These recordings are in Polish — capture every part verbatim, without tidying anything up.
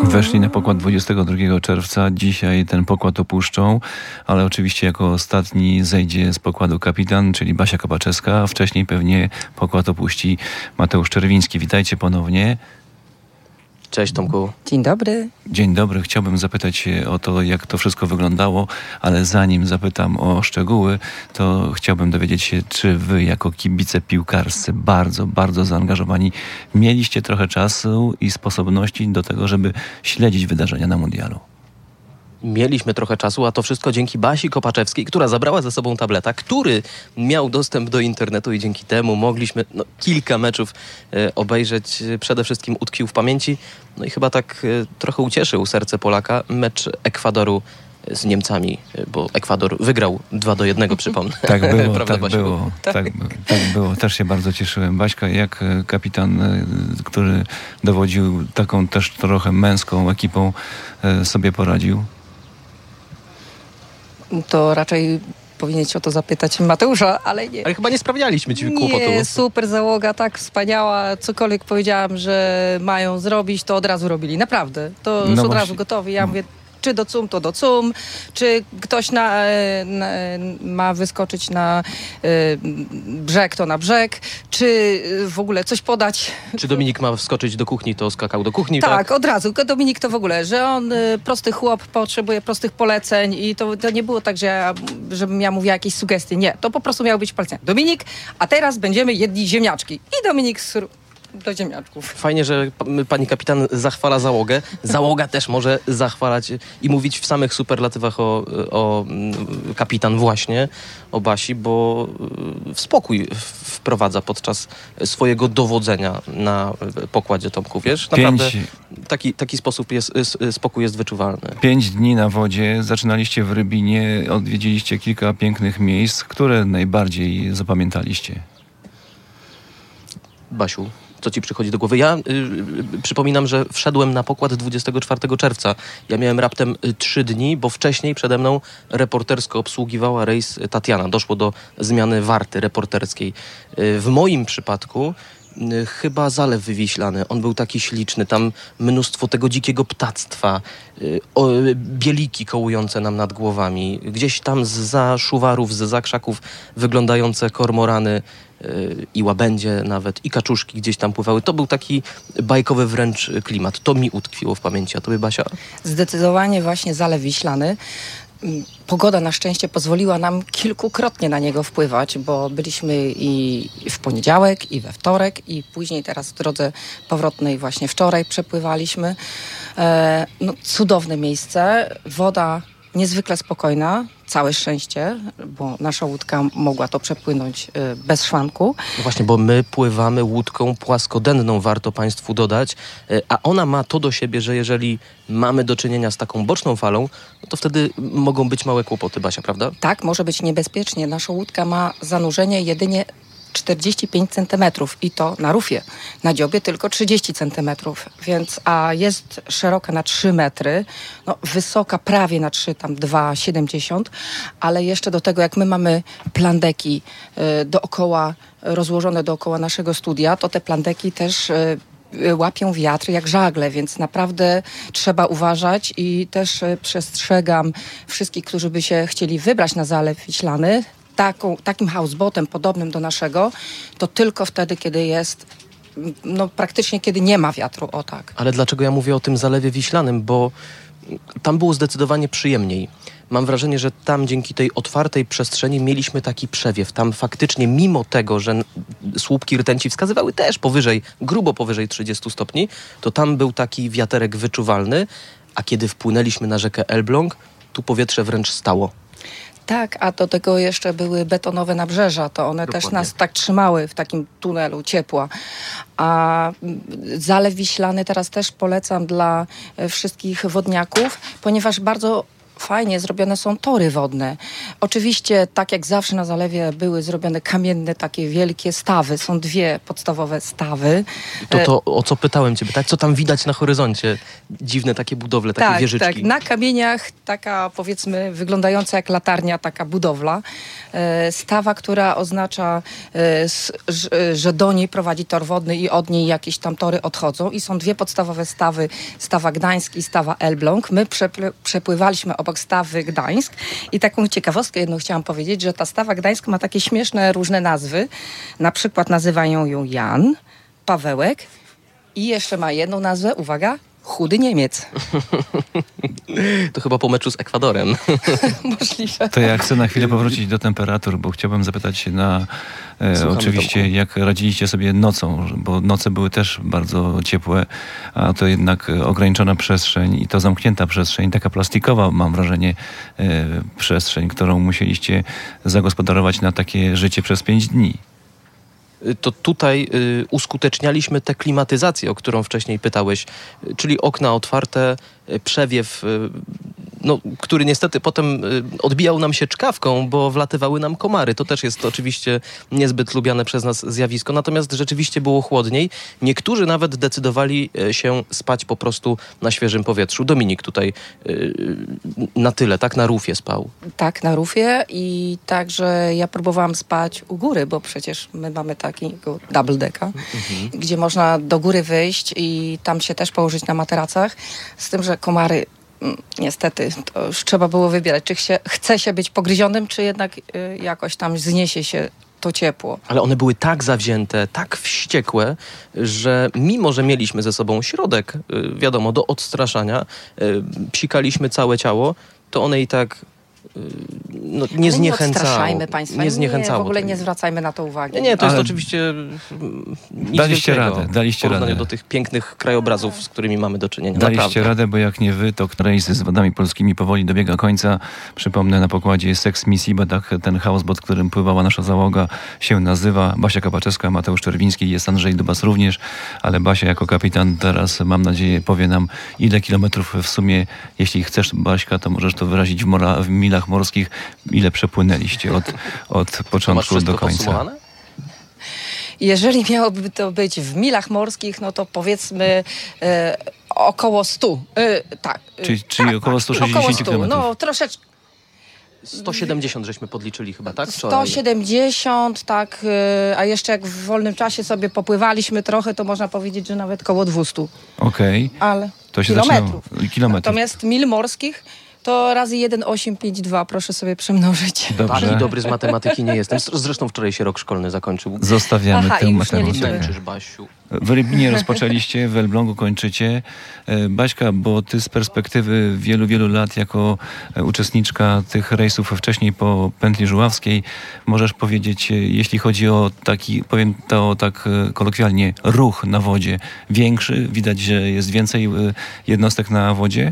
Weszli na pokład dwudziestego drugiego czerwca. Dzisiaj ten pokład opuszczą, ale oczywiście jako ostatni zejdzie z pokładu kapitan, czyli Basia Kopaczewska, a wcześniej pewnie pokład opuści Mateusz Czerwiński. Witajcie ponownie. Cześć Tomku. Dzień dobry. Dzień dobry. Chciałbym zapytać się o to, jak to wszystko wyglądało, ale zanim zapytam o szczegóły, to chciałbym dowiedzieć się, czy wy jako kibice piłkarscy bardzo, bardzo zaangażowani mieliście trochę czasu i sposobności do tego, żeby śledzić wydarzenia na mundialu? Mieliśmy trochę czasu, a to wszystko dzięki Basi Kopaczewskiej, która zabrała ze sobą tableta, który miał dostęp do internetu i dzięki temu mogliśmy no, kilka meczów e, obejrzeć. Przede wszystkim utkwił w pamięci, no i chyba tak e, trochę ucieszył serce Polaka mecz Ekwadoru z Niemcami, bo Ekwador wygrał dwa do jednego, przypomnę. Tak było, Prawda, tak Basiu? było, tak, tak było. Też się bardzo cieszyłem. Baśka, jak kapitan, który dowodził taką też trochę męską ekipą, sobie poradził? To raczej powinieneś o to zapytać Mateusza, ale nie. Ale chyba nie sprawialiśmy ci kłopotu. Nie, super załoga, tak wspaniała. Cokolwiek powiedziałam, że mają zrobić, to od razu robili. Naprawdę. To No już od właśnie. razu gotowi. Ja mówię, czy do cum, to do cum. Czy ktoś na, na, ma wyskoczyć na y, brzeg, to na brzeg. Czy w ogóle coś podać. Czy Dominik ma wskoczyć do kuchni, to skakał do kuchni, tak? Tak, od razu. Dominik to w ogóle, że on y, prosty chłop, potrzebuje prostych poleceń i to, to nie było tak, że ja, żebym ja mówiła jakieś sugestie. Nie, to po prostu miało być polecenie. Dominik, a teraz będziemy jedli ziemniaczki. I Dominik sru- do ziemniaczków. Fajnie, że p- pani kapitan zachwala załogę. Załoga też może zachwalać i mówić w samych superlatywach o, o mm, kapitan właśnie, o Basi, bo y, w spokój w- wprowadza podczas swojego dowodzenia na pokładzie Tomku, wiesz? Naprawdę Pięć, taki, taki sposób jest, s- spokój jest wyczuwalny. pięć dni na wodzie, zaczynaliście w Rybinie, odwiedziliście kilka pięknych miejsc. Które najbardziej zapamiętaliście? Basiu, co ci przychodzi do głowy? Ja y, y, przypominam, że wszedłem na pokład dwudziestego czwartego czerwca. Ja miałem raptem y, trzy dni, bo wcześniej przede mną reportersko obsługiwała rejs Tatiana. Doszło do zmiany warty reporterskiej. Y, w moim przypadku y, chyba Zalew Wywiślany. On był taki śliczny. Tam mnóstwo tego dzikiego ptactwa. Y, o, bieliki kołujące nam nad głowami. Gdzieś tam zza szuwarów, zza krzaków wyglądające kormorany i łabędzie nawet, i kaczuszki gdzieś tam pływały. To był taki bajkowy wręcz klimat. To mi utkwiło w pamięci. A tobie, Basia? Zdecydowanie właśnie Zalew Wiślany. Pogoda na szczęście pozwoliła nam kilkukrotnie na niego wpływać, bo byliśmy i w poniedziałek, i we wtorek, i później teraz w drodze powrotnej właśnie wczoraj przepływaliśmy. E, no, cudowne miejsce, woda niezwykle spokojna, całe szczęście, bo nasza łódka mogła to przepłynąć y, bez szwanku. No właśnie, bo my pływamy łódką płaskodenną, warto państwu dodać, y, a ona ma to do siebie, że jeżeli mamy do czynienia z taką boczną falą, no to wtedy mogą być małe kłopoty, Basia, prawda? Tak, może być niebezpiecznie. Nasza łódka ma zanurzenie jedynie czterdzieści pięć centymetrów i to na rufie. Na dziobie tylko trzydzieści centymetrów, więc a jest szeroka na trzy metry, no wysoka prawie na trzy, tam dwa siedemdziesiąt, ale jeszcze do tego jak my mamy plandeki y, dookoła, rozłożone dookoła naszego studia, to te plandeki też y, łapią wiatr jak żagle, więc naprawdę trzeba uważać i też y, przestrzegam wszystkich, którzy by się chcieli wybrać na Zalew Wiślany, Taką, takim houseboatem podobnym do naszego, to tylko wtedy, kiedy jest, no praktycznie kiedy nie ma wiatru, o tak. Ale dlaczego ja mówię o tym Zalewie Wiślanym? Bo tam było zdecydowanie przyjemniej. Mam wrażenie, że tam dzięki tej otwartej przestrzeni mieliśmy taki przewiew. Tam faktycznie, mimo tego, że słupki rtęci wskazywały też powyżej, grubo powyżej trzydziestu stopni, to tam był taki wiaterek wyczuwalny, a kiedy wpłynęliśmy na rzekę Elbląg, tu powietrze wręcz stało. Tak, a do tego jeszcze były betonowe nabrzeża, to one Dokładnie. też nas tak trzymały w takim tunelu ciepła. A Zalew Wiślany teraz też polecam dla wszystkich wodniaków, ponieważ bardzo fajnie zrobione są tory wodne. Oczywiście, tak jak zawsze na zalewie były zrobione kamienne, takie wielkie stawy. Są dwie podstawowe stawy. To, to o co pytałem ciebie, tak? Co tam widać na horyzoncie? Dziwne takie budowle, takie tak, wieżyczki. Tak, na kamieniach taka, powiedzmy, wyglądająca jak latarnia, taka budowla. E, stawa, która oznacza, e, s, że, że do niej prowadzi tor wodny i od niej jakieś tam tory odchodzą. I są dwie podstawowe stawy, stawa Gdańsk i stawa Elbląg. My przepl- przepływaliśmy obok stawy Gdańsk i taką ciekawostkę jedną chciałam powiedzieć, że ta stawa Gdańsk ma takie śmieszne różne nazwy. Na przykład nazywają ją Jan, Pawełek i jeszcze ma jedną nazwę, uwaga, Chudy Niemiec. To chyba po meczu z Ekwadorem. Możliwe. To ja chcę na chwilę powrócić do temperatur, bo chciałbym zapytać się na e, oczywiście, Tomku. Jak radziliście sobie nocą, bo noce były też bardzo ciepłe, a to jednak ograniczona przestrzeń i to zamknięta przestrzeń, taka plastikowa, mam wrażenie, e, przestrzeń, którą musieliście zagospodarować na takie życie przez pięć dni. To tutaj y, uskutecznialiśmy tę klimatyzację, o którą wcześniej pytałeś, y, czyli okna otwarte, y, przewiew, y, no, który niestety potem y, odbijał nam się czkawką, bo wlatywały nam komary. To też jest oczywiście niezbyt lubiane przez nas zjawisko, natomiast rzeczywiście było chłodniej. Niektórzy nawet decydowali y, się spać po prostu na świeżym powietrzu. Dominik tutaj y, na tyle, tak? Na rufie spał. Tak, na rufie i także ja próbowałam spać u góry, bo przecież my mamy takiego double decka, mhm. gdzie można do góry wyjść i tam się też położyć na materacach, z tym, że komary niestety, to już trzeba było wybierać, czy się, chce się być pogryzionym, czy jednak y, jakoś tam zniesie się to ciepło. Ale one były tak zawzięte, tak wściekłe, że mimo, że mieliśmy ze sobą środek, y, wiadomo, do odstraszania, y, psikaliśmy całe ciało, to one i tak no, nie zniechęcało. Nie odstraszajmy państwa. Nie zniechęcało. Nie, w ogóle tego. Nie zwracajmy na to uwagi. Nie, nie to Ale jest oczywiście nic daliście wielkiego radę, daliście w porównaniu radę. do tych pięknych krajobrazów, z którymi mamy do czynienia. Daliście Naprawdę. radę, bo jak nie wy, to rejs z wodami polskimi powoli dobiega końca. Przypomnę, na pokładzie jest Sex Misji, bo tak ten houseboat, którym pływała nasza załoga, się nazywa. Basia Kapaczewska, Mateusz Czerwiński, jest Andrzej Dubas również, ale Basia jako kapitan teraz, mam nadzieję, powie nam, ile kilometrów w sumie, jeśli chcesz, Baśka, to możesz to wyrazić w, mora, w milach morskich, ile przepłynęliście od, od początku do końca. Jeżeli miałoby to być w milach morskich, no to powiedzmy e, około stu. E, tak. Czyli, czyli tak, około sto sześćdziesiąt kilometrów. No troszeczkę. sto siedemdziesiąt żeśmy podliczyli chyba, tak? Wczoraj. sto siedemdziesiąt, tak, a jeszcze jak w wolnym czasie sobie popływaliśmy trochę, to można powiedzieć, że nawet koło dwieście. Okej, okay. Ale to się kilometrów. zaczynało. Kilometrów. Natomiast mil morskich to razy jeden przecinek osiemset pięćdziesiąt dwa, proszę sobie przemnożyć. Dobrze. Taki dobry z matematyki nie jestem. Zresztą wczoraj się rok szkolny zakończył. Zostawiamy Aha, tę i już nie matematykę. Męczysz, Basiu. W Rybinie rozpoczęliście, w Elblągu kończycie. Baśka, bo ty z perspektywy wielu, wielu lat jako uczestniczka tych rejsów wcześniej po Pętli Żuławskiej, możesz powiedzieć, jeśli chodzi o taki, powiem to tak kolokwialnie, ruch na wodzie większy? Widać, że jest więcej jednostek na wodzie?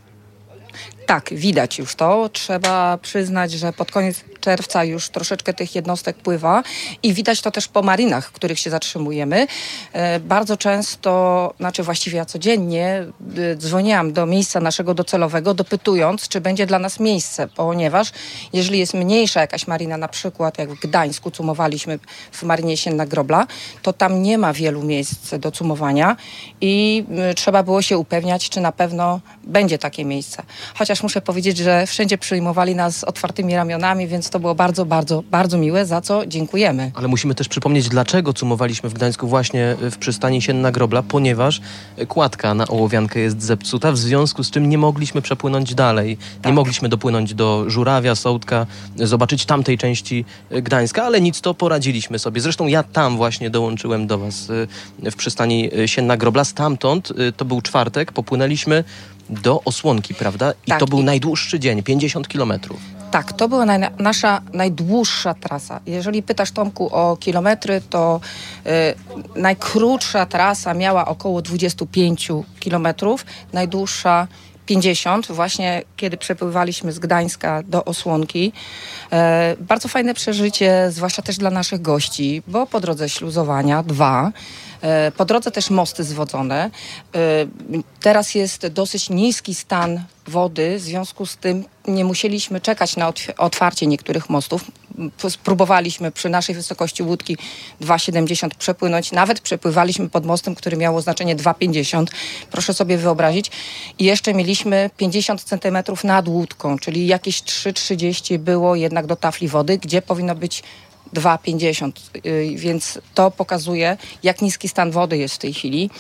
Tak, widać już to. Trzeba przyznać, że pod koniec czerwca już troszeczkę tych jednostek pływa i widać to też po marinach, w których się zatrzymujemy. E, bardzo często, znaczy właściwie ja codziennie e, dzwoniłam do miejsca naszego docelowego, dopytując, czy będzie dla nas miejsce, ponieważ jeżeli jest mniejsza jakaś marina, na przykład jak w Gdańsku cumowaliśmy w Marynie Sienna Grobla, to tam nie ma wielu miejsc do cumowania i e, trzeba było się upewniać, czy na pewno będzie takie miejsce. Chociaż muszę powiedzieć, że wszędzie przyjmowali nas z otwartymi ramionami, więc to było bardzo, bardzo, bardzo miłe, za co dziękujemy. Ale musimy też przypomnieć, dlaczego cumowaliśmy w Gdańsku właśnie w przystani Sienna Grobla, ponieważ kładka na ołowiankę jest zepsuta, w związku z czym nie mogliśmy przepłynąć dalej. Tak. Nie mogliśmy dopłynąć do Żurawia, Sołtka, zobaczyć tamtej części Gdańska, ale nic, to poradziliśmy sobie. Zresztą ja tam właśnie dołączyłem do was w przystani Sienna Grobla. Stamtąd, to był czwartek, popłynęliśmy do Osłonki, prawda? I Tak. to był najdłuższy dzień, pięćdziesiąt kilometrów. Tak, to była naj, nasza najdłuższa trasa. Jeżeli pytasz, Tomku, o kilometry, to y, najkrótsza trasa miała około dwadzieścia pięć kilometrów, najdłuższa pięćdziesiąt, właśnie kiedy przepływaliśmy z Gdańska do Osłonki. E, bardzo fajne przeżycie, zwłaszcza też dla naszych gości, bo po drodze śluzowania dwa, Po drodze też mosty zwodzone. Teraz jest dosyć niski stan wody, w związku z tym nie musieliśmy czekać na otwarcie niektórych mostów. Spróbowaliśmy przy naszej wysokości łódki dwa siedemdziesiąt przepłynąć. Nawet przepływaliśmy pod mostem, który miał oznaczenie dwa pięćdziesiąt. Proszę sobie wyobrazić. I jeszcze mieliśmy pięćdziesiąt centymetrów nad łódką, czyli jakieś trzy trzydzieści było jednak do tafli wody, gdzie powinno być dwa pięćdziesiąt. Więc to pokazuje, jak niski stan wody jest w tej chwili.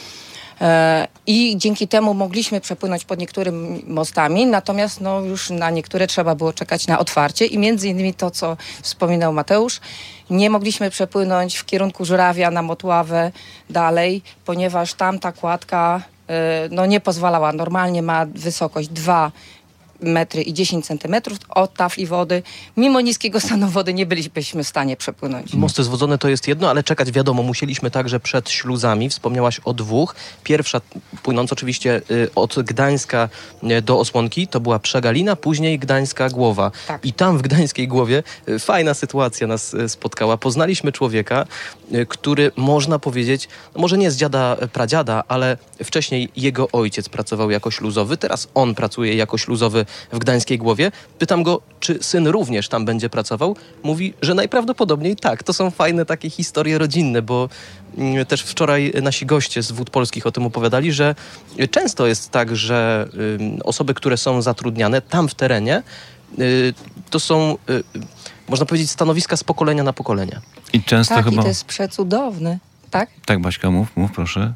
I dzięki temu mogliśmy przepłynąć pod niektórymi mostami, natomiast no, już na niektóre trzeba było czekać na otwarcie i między innymi to, co wspominał Mateusz, nie mogliśmy przepłynąć w kierunku Żurawia na Motławę dalej, ponieważ tam ta kładka no, nie pozwalała. Normalnie ma wysokość dwa metry i dziesięć centymetrów od tafli wody. Mimo niskiego stanu wody nie bylibyśmy w stanie przepłynąć. Mosty zwodzone to jest jedno, ale czekać wiadomo, musieliśmy także przed śluzami. Wspomniałaś o dwóch. Pierwsza, płynąc oczywiście od Gdańska do Osłonki, to była Przegalina, później Gdańska Głowa. Tak. I tam w Gdańskiej Głowie fajna sytuacja nas spotkała. Poznaliśmy człowieka, który można powiedzieć, no może nie z dziada, pradziada, ale wcześniej jego ojciec pracował jako śluzowy, teraz on pracuje jako śluzowy w Gdańskiej Głowie. Pytam go, czy syn również tam będzie pracował? Mówi, że najprawdopodobniej tak. To są fajne takie historie rodzinne, bo mm, też wczoraj nasi goście z Wód Polskich o tym opowiadali, że często jest tak, że y, osoby, które są zatrudniane tam w terenie, y, to są, y, można powiedzieć, stanowiska z pokolenia na pokolenie. I często tak, chyba... i to jest przecudowne. Tak? Tak, Baśka, mów, mów proszę.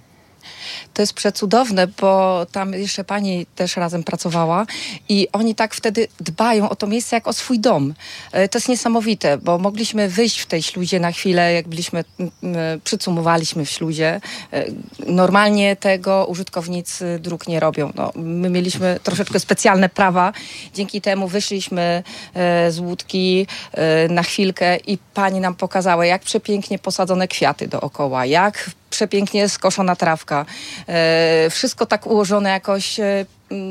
To jest przecudowne, bo tam jeszcze pani też razem pracowała i oni tak wtedy dbają o to miejsce jak o swój dom. To jest niesamowite, bo mogliśmy wyjść w tej śluzie na chwilę, jak byliśmy, przycumowaliśmy w śluzie. Normalnie tego użytkownicy dróg nie robią. No, my mieliśmy troszeczkę specjalne prawa. Dzięki temu wyszliśmy z łódki na chwilkę i pani nam pokazała, jak przepięknie posadzone kwiaty dookoła, jak przepięknie skoszona trawka. E, wszystko tak ułożone jakoś e,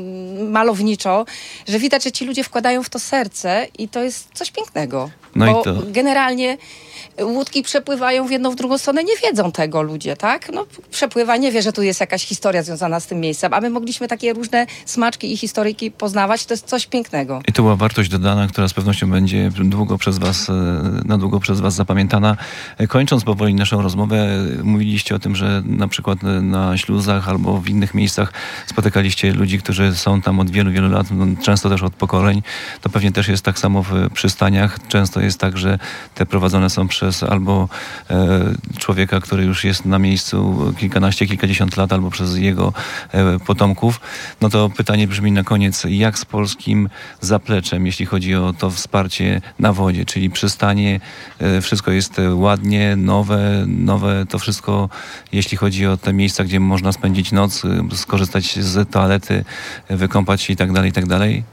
malowniczo, że widać, że ci ludzie wkładają w to serce i to jest coś pięknego. No bo i to... generalnie łódki przepływają w jedną, w drugą stronę, nie wiedzą tego ludzie, tak? No, przepływa, nie wie, że tu jest jakaś historia związana z tym miejscem, a my mogliśmy takie różne smaczki i historyjki poznawać, to jest coś pięknego. I to była wartość dodana, która z pewnością będzie długo przez was, na długo przez was zapamiętana. Kończąc powoli naszą rozmowę, mówiliście o tym, że na przykład na śluzach albo w innych miejscach spotykaliście ludzi, którzy są tam od wielu, wielu lat, no, często też od pokoleń. To pewnie też jest tak samo w przystaniach. Często jest tak, że te prowadzone są przez albo e, człowieka, który już jest na miejscu kilkanaście, kilkadziesiąt lat, albo przez jego e, potomków. No to pytanie brzmi na koniec, jak z polskim zapleczem, jeśli chodzi o to wsparcie na wodzie, czyli przystanie, e, wszystko jest ładnie, nowe, nowe, to wszystko, jeśli chodzi o te miejsca, gdzie można spędzić noc, skorzystać z toalety, wykąpać się i tak dalej, i tak dalej?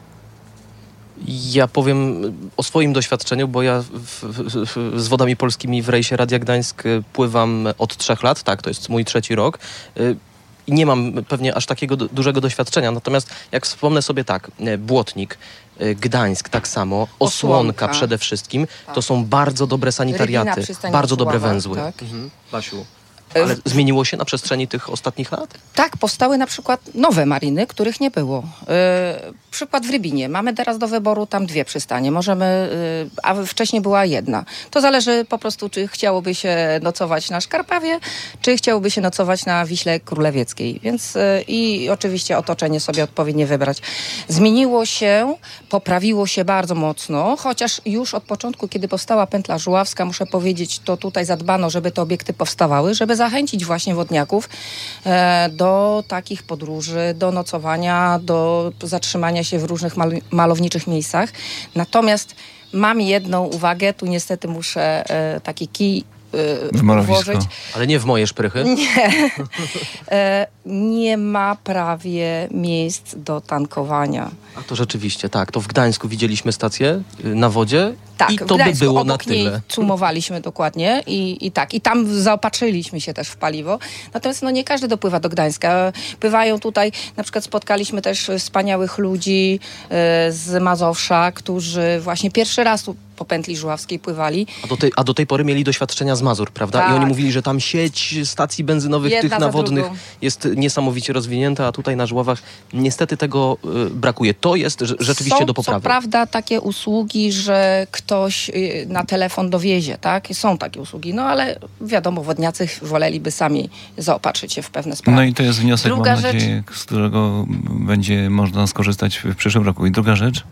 Ja powiem o swoim doświadczeniu, bo ja w, w, w, z wodami polskimi w rejsie Radia Gdańsk pływam od trzech lat. Tak, to jest mój trzeci rok. I nie mam pewnie aż takiego do, dużego doświadczenia. Natomiast jak wspomnę sobie tak, Błotnik, Gdańsk tak samo, Osłonka, Osłonka przede wszystkim, tak. To są bardzo dobre sanitariaty, bardzo dobre węzły. Tak. Mhm. Basiu. Ale zmieniło się na przestrzeni tych ostatnich lat? Tak, powstały na przykład nowe mariny, których nie było. Yy, przykład w Rybinie. Mamy teraz do wyboru tam dwie przystanie. Możemy, yy, a wcześniej była jedna. To zależy po prostu, czy chciałoby się nocować na Szkarpawie, czy chciałoby się nocować na Wiśle Królewieckiej. Więc yy, i oczywiście otoczenie sobie odpowiednie wybrać. Zmieniło się, poprawiło się bardzo mocno, chociaż już od początku, kiedy powstała Pętla Żuławska, muszę powiedzieć, to tutaj zadbano, żeby te obiekty powstawały, żeby zachęcić właśnie wodniaków e, do takich podróży, do nocowania, do zatrzymania się w różnych mal- malowniczych miejscach. Natomiast mam jedną uwagę, tu niestety muszę e, taki kij e, włożyć. Ale nie w moje szprychy? Nie. e, nie ma prawie miejsc do tankowania. A to rzeczywiście, tak. To w Gdańsku widzieliśmy stację na wodzie. Tak, i to Gdańsku, by było obok na tyle. Niej cumowaliśmy dokładnie i, i tak. I tam zaopatrzyliśmy się też w paliwo. Natomiast no, nie każdy dopływa do Gdańska. Pływają tutaj, na przykład spotkaliśmy też wspaniałych ludzi y, z Mazowsza, którzy właśnie pierwszy raz tu po pętli żuławskiej pływali. A do, tej, a do tej pory mieli doświadczenia z Mazur, prawda? Tak. I oni mówili, że tam sieć stacji benzynowych Jedna tych za nawodnych drugą. jest niesamowicie rozwinięta, a tutaj na Żuławach niestety tego y, brakuje. To jest rze- rzeczywiście Są, do poprawy. co prawda, takie usługi, że ktoś y, na telefon dowiezie, tak? Są takie usługi, no ale wiadomo, wodniacy woleliby sami zaopatrzyć się w pewne sprawy. No i to jest wniosek, Druga mam nadzieję, z którego będzie można skorzystać w przyszłym roku. I druga rzecz?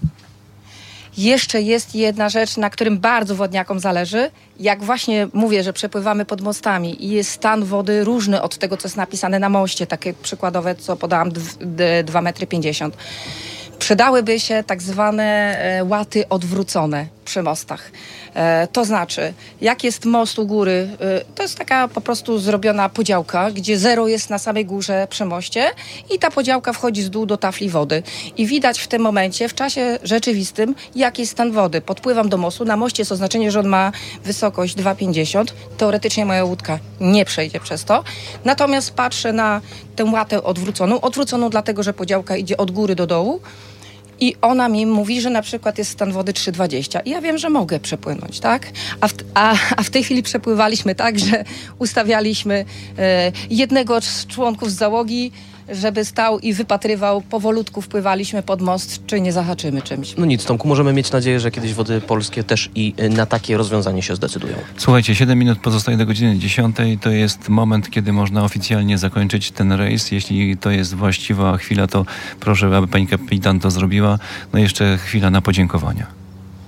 Jeszcze jest jedna rzecz, na którym bardzo wodniakom zależy. Jak właśnie mówię, że przepływamy pod mostami i jest stan wody różny od tego, co jest napisane na moście, takie przykładowe, co podałam, dwa metry pięćdziesiąt. Przydałyby się tak zwane e, łaty odwrócone przy mostach. E, to znaczy, jak jest most u góry, e, to jest taka po prostu zrobiona podziałka, gdzie zero jest na samej górze przy moście i ta podziałka wchodzi z dół do tafli wody. I widać w tym momencie, w czasie rzeczywistym, jaki jest stan wody. Podpływam do mostu, na moście jest oznaczenie, że on ma wysokość dwa pięćdziesiąt. Teoretycznie moja łódka nie przejdzie przez to. Natomiast patrzę na tę łatę odwróconą. Odwróconą dlatego, że podziałka idzie od góry do dołu. I ona mi mówi, że na przykład jest stan wody trzy dwadzieścia. I ja wiem, że mogę przepłynąć, tak? A w, a, a w tej chwili przepływaliśmy tak, że ustawialiśmy e, jednego z członków z załogi, żeby stał i wypatrywał, powolutku wpływaliśmy pod most, czy nie zahaczymy czymś. No nic, Tomku, możemy mieć nadzieję, że kiedyś Wody Polskie też i y, na takie rozwiązanie się zdecydują. Słuchajcie, siedem minut pozostaje do godziny dziesiątej. To jest moment, kiedy można oficjalnie zakończyć ten rejs. Jeśli to jest właściwa chwila, to proszę, aby pani kapitan to zrobiła. No jeszcze chwila na podziękowania.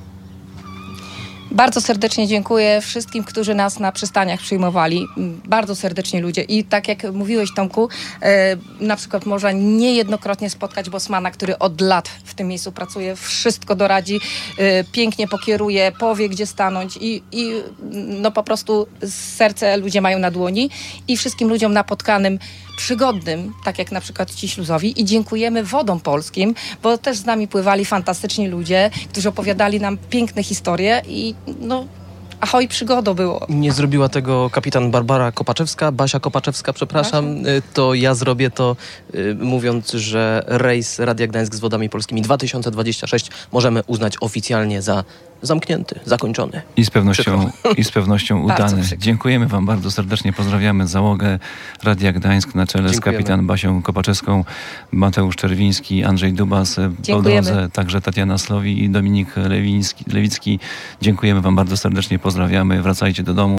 Bardzo serdecznie dziękuję wszystkim, którzy nas na przystaniach przyjmowali. Bardzo serdecznie ludzie. I tak jak mówiłeś, Tomku, e, na przykład można niejednokrotnie spotkać bosmana, który od lat w tym miejscu pracuje, wszystko doradzi, e, pięknie pokieruje, powie, gdzie stanąć i, i no po prostu serce ludzie mają na dłoni i wszystkim ludziom napotkanym przygodnym, tak jak na przykład ci śluzowi, i dziękujemy Wodom Polskim, bo też z nami pływali fantastyczni ludzie, którzy opowiadali nam piękne historie i no ahoj, przygodą było. Nie zrobiła tego kapitan Barbara Kopaczewska, Basia Kopaczewska, przepraszam. Y, To ja zrobię to, y, mówiąc, że rejs Radia Gdańsk z Wodami Polskimi dwa tysiące dwudziesty szósty możemy uznać oficjalnie za zamknięty, zakończony. I z pewnością, i z pewnością Bardzo udany. przykro. Dziękujemy wam bardzo serdecznie. Pozdrawiamy załogę Radia Gdańsk na czele Dziękujemy. z kapitan Basią Kopaczewską, Mateusz Czerwiński, Andrzej Dubas, po Dziękujemy. drodze także Tatiana Slowi i Dominik Lewiński, Lewicki. Dziękujemy wam bardzo serdecznie. Pozdrawiamy. Wracajcie do domu.